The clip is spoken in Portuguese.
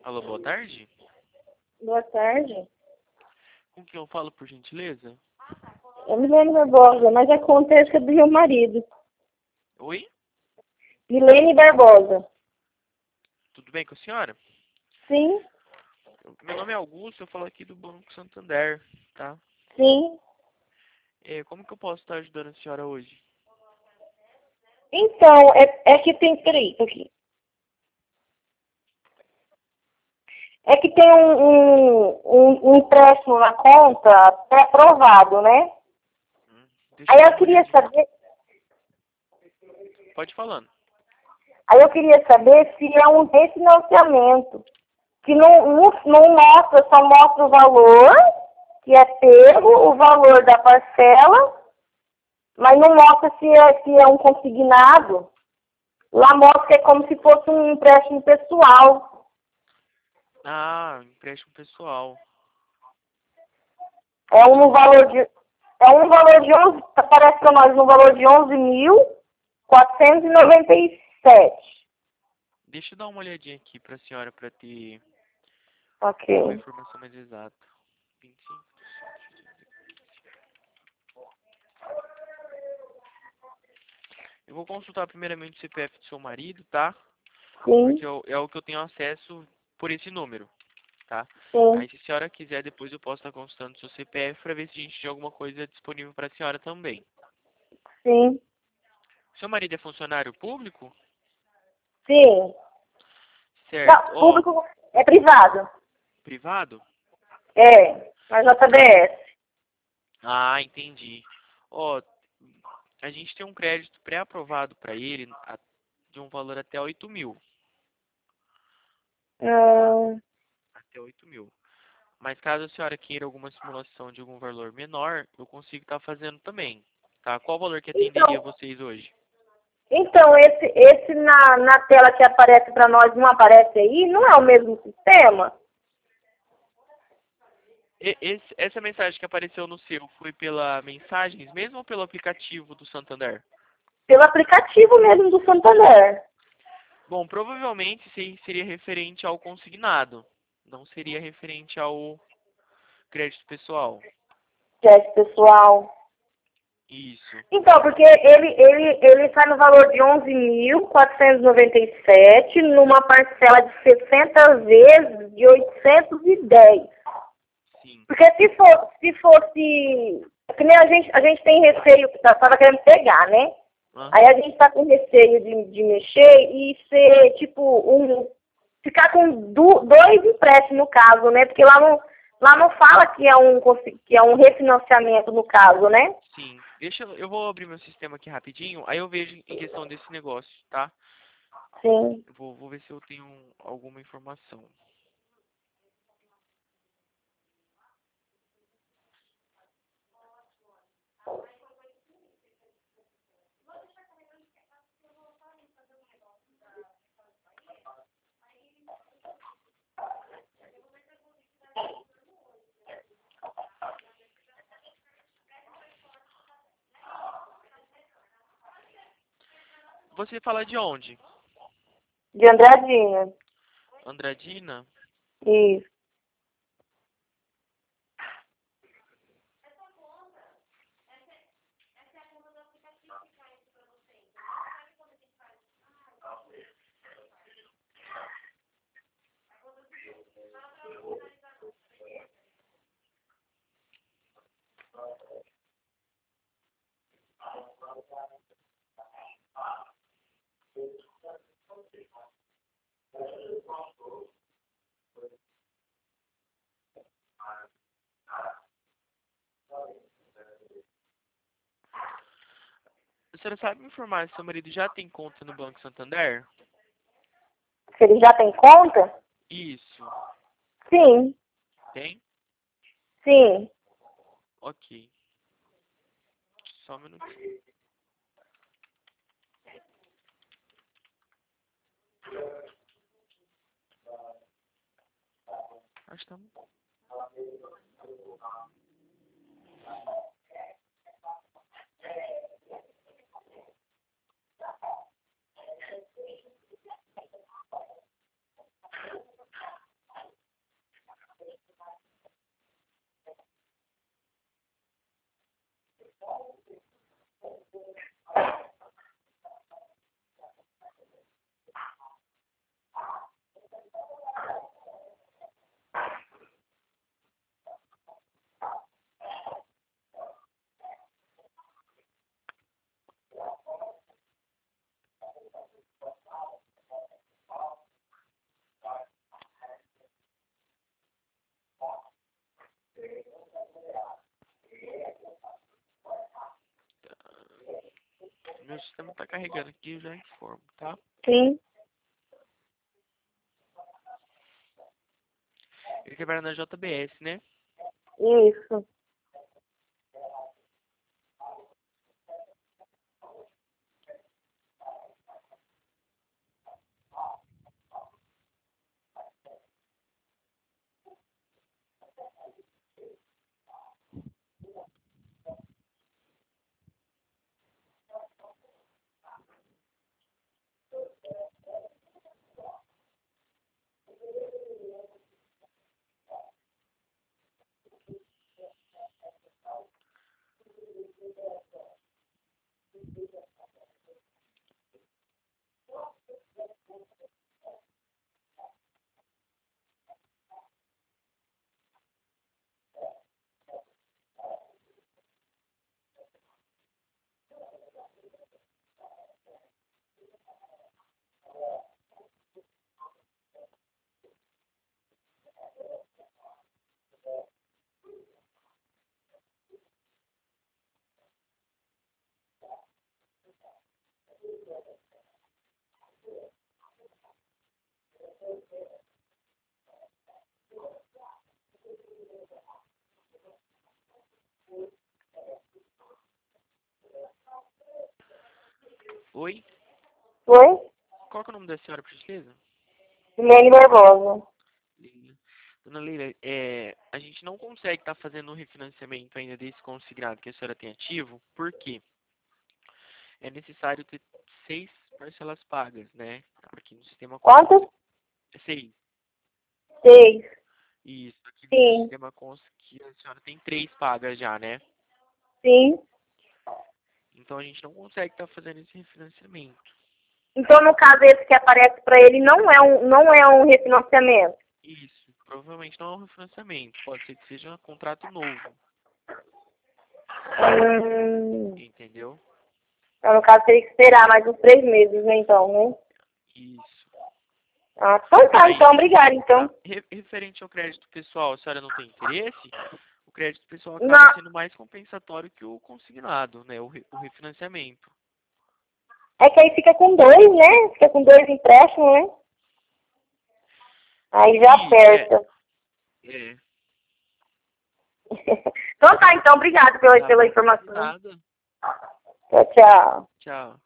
Alô, boa tarde. Boa tarde. Com quem eu falo, por gentileza? É Milene Barbosa, mas a conta é essa do meu marido. Oi? Milene Barbosa. Tudo bem com a senhora? Sim, Meu nome é Augusto, eu falo aqui do Banco Santander, tá? sim. Como que eu posso estar ajudando a senhora hoje? Então, é que tem. Peraí, aqui. É que tem um empréstimo na conta pré-aprovado, né? Deixa eu Aí dar eu uma queria olhadinha. saber. Pode ir falando. Aí eu queria saber se é um refinanciamento. Que não mostra, só mostra o valor que é pego, o valor da parcela, mas não mostra se é um consignado. Lá mostra que é como se fosse um empréstimo pessoal. Ah, empréstimo pessoal. É Deixa um eu ver valor aqui. de, é um valor de 11, parece para nós um valor de 11.497. Deixa eu dar uma olhadinha aqui pra senhora pra ter uma Ok. informação mais exata. 25. Eu vou consultar primeiramente o CPF do seu marido, tá? Sim, Porque é o que eu tenho acesso por esse número, tá? sim, Aí se a senhora quiser, depois eu posso estar consultando o seu CPF para ver se a gente tem alguma coisa disponível para a senhora também. sim, Seu marido é funcionário público? sim. Certo. Não, Ó, público é privado. privado? É, na JBS. Ah, entendi. Ó, a gente tem um crédito pré-aprovado para ele de um valor até 8.000. Ah, Até 8.000. Mas caso a senhora queira alguma simulação de algum valor menor, eu consigo estar fazendo também. Tá? Qual o valor que atenderia então, vocês hoje? então esse na tela que aparece para nós não aparece aí? Não é o mesmo sistema? Essa mensagem que apareceu no seu foi pela mensagens mesmo ou pelo aplicativo do Santander? Pelo aplicativo mesmo do Santander. Bom, provavelmente seria referente ao consignado. Não seria referente ao crédito pessoal. Teste pessoal. Isso. Então, porque ele sai no valor de 11.497 numa parcela de 60 vezes de 810. Sim. Porque se fosse, que nem a gente tem receio, que tava querendo pegar, né? Aí Aham. a gente tá com receio de mexer e ser, tipo, ficar com dois empréstimos no caso, né? Porque lá não fala que é um refinanciamento no caso, né? Sim. Eu vou abrir meu sistema aqui rapidinho, aí eu vejo em questão desse negócio, tá? Sim. Vou ver se eu tenho alguma informação. Você fala de onde? De Andradina. Andradina? Isso. A senhora sabe me informar se seu marido já tem conta no Banco Santander? Se ele já tem conta? Isso. Sim, Tem? sim. Ok. Só um minutinho. Acho que tá... meu sistema tá carregando aqui, eu já informo, tá? Sim. Ele trabalha na JBS, né? Isso. Oi? Oi? Qual que é o nome da senhora, por gentileza? Milene Barbosa. Leila. Dona Leila, a gente não consegue estar fazendo o refinanciamento ainda desse consignado que a senhora tem ativo, porque é necessário ter 6 parcelas pagas, né? Aqui no sistema consta Quantos? 6. 6. Isso, aqui no meu Sim. sistema consta que a senhora tem 3 pagas já, né? Sim. Então a gente não consegue estar fazendo esse refinanciamento. Então, no caso, esse que aparece para ele não é um refinanciamento. Isso, provavelmente não é um refinanciamento, pode ser que seja um contrato novo, entendeu? Então, no caso, teria que esperar mais uns 3 meses, né, então, né? Isso. Ah, então tá, Aí, então, obrigada, então. referente ao crédito pessoal, a senhora não tem interesse? O crédito pessoal acaba Não, sendo mais compensatório que o consignado, né? O refinanciamento. é que aí fica com 2, né? Fica com 2 empréstimos, né? Aí já Isso, aperta. é. Então tá, então, obrigado Tá pela bom. informação. Nada. Tchau, tchau. Tchau.